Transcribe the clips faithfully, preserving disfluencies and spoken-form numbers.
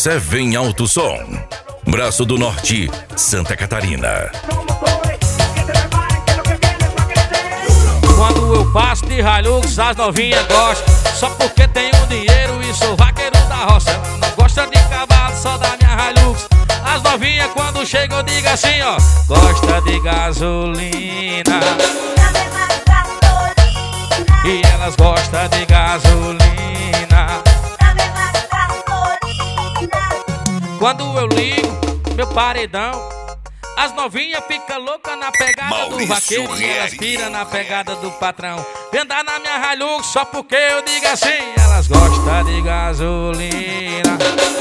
Seven Alto Som, Braço do Norte, Santa Catarina. Quando eu passo de Hilux, as novinhas gostam. Só porque tenho dinheiro e sou vaqueiro da roça. Não gosta de cavalo, só da minha Hilux. As novinhas quando chegam eu digo assim, ó: gosta de gasolina. E elas gostam de gasolina. Quando eu ligo meu paredão, as novinhas ficam loucas na pegada Maurício do vaqueiro e elas piram na pegada do patrão. Vem andar na minha Hilux só porque eu digo assim, elas gostam de gasolina.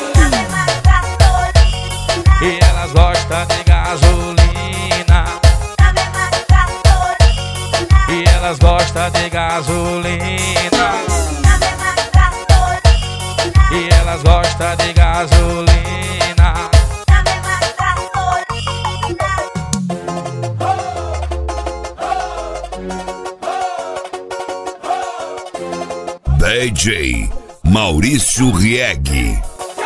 E elas gostam de gasolina. E elas gostam de gasolina. E elas gostam de gasolina. D J Maurício Rieg.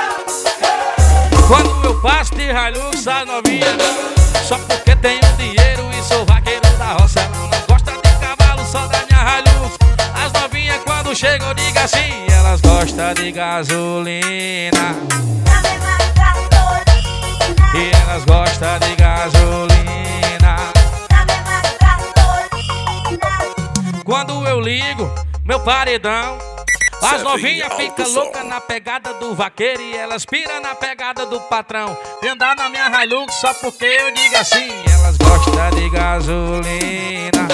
Quando eu passo de Hilux, as novinhas só porque tenho dinheiro e sou vaqueiro da roça. Não gosta de cavalo, só da minha Hilux. As novinhas quando chegam eu digo assim, elas gostam de gasolina. E elas gostam de gasolina. Quando eu ligo meu paredão, as novinhas ficam loucas na pegada do vaqueiro e elas piram na pegada do patrão. Vem andar na minha Hilux só porque eu digo assim, elas gostam de gasolina.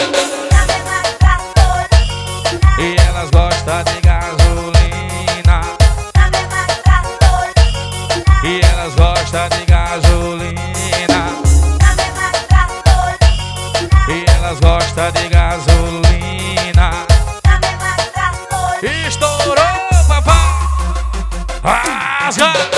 E elas gostam de gasolina. E elas gostam de gasolina. E elas gostam de gasolina. Estourou, papai! Rasga!